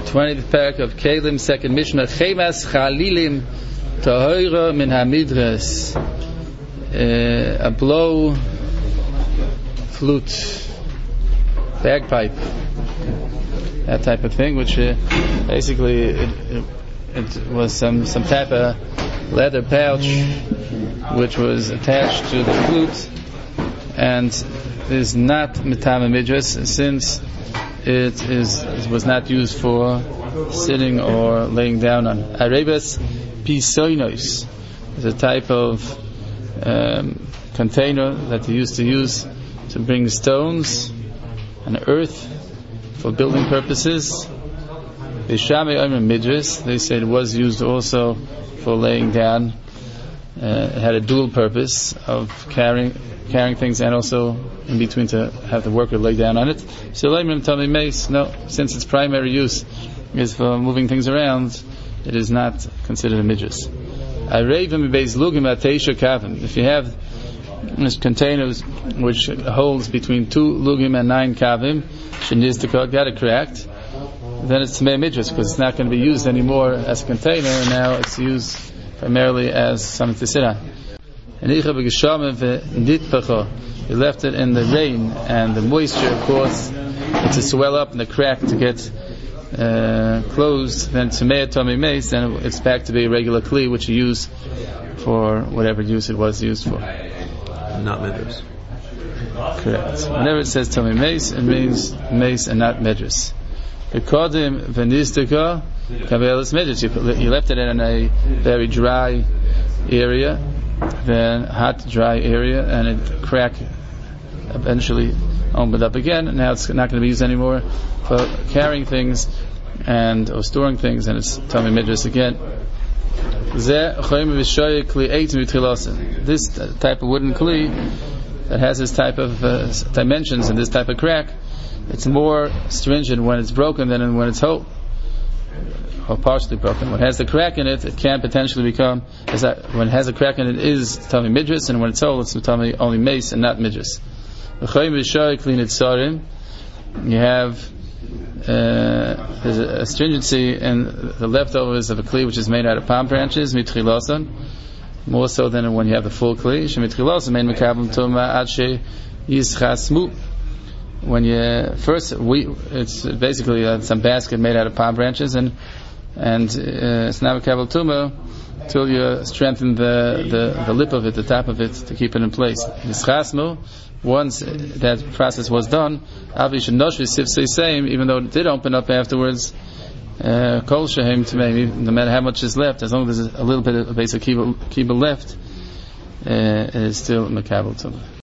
20th parak of Kelim, second Mishnah. Chemas chalilim tahira min hamidras. A blow, flute, bagpipe, that type of thing, which basically it was some type of leather pouch which was attached to the flute, and is not mitama midras since it was not used for sitting or laying down on. Arebas pisoinos is a type of container that they used to use to bring stones and earth for building purposes. Bishame Omer Midras, they said it was used also for laying down. It had a dual purpose of carrying things and also in between to have the worker lay down on it. So no, since its primary use is for moving things around, it is not considered a midras. If you have this containers which holds between 2 lugim and 9 kavim, got it cracked, then it's tamei midras because it's not going to be used anymore as a container, and now it's used primarily as something to sit on. You left it in the rain and the moisture caused it to swell up and the crack to get closed, then it's back to be a regular kli which you use for whatever use it was used for. Not medras. Correct. Whenever it says Tomei Meis, it means Meis and not medras. You left it in a very dry area, then hot, dry area, and it cracked, eventually opened up again, and now it's not going to be used anymore for carrying things or storing things, and it's Tomei Midras again. This type of wooden kli that has this type of dimensions and this type of crack, it's more stringent when it's broken than when it's whole or partially broken. When it has the crack in it, it can potentially become, when it has a crack in it is Tomei Midras, and when it's whole, it's Tomei only Meis and not Midras. You have there's a stringency in the leftovers of a kli which is made out of palm branches, mitchilasan, more so than when you have the full kli. Shemitchilasan made mekabel tuma adshe yischasmu. When you first, it's basically some basket made out of palm branches, and it's not mekabel tuma till you strengthen the lip of it, the top of it, to keep it in place. Yischasmu. Once that process was done, even though it did open up afterwards, kol shehem tamei, no matter how much is left, as long as there's a little bit of basic kibbutz left, it is still mekabel tumah.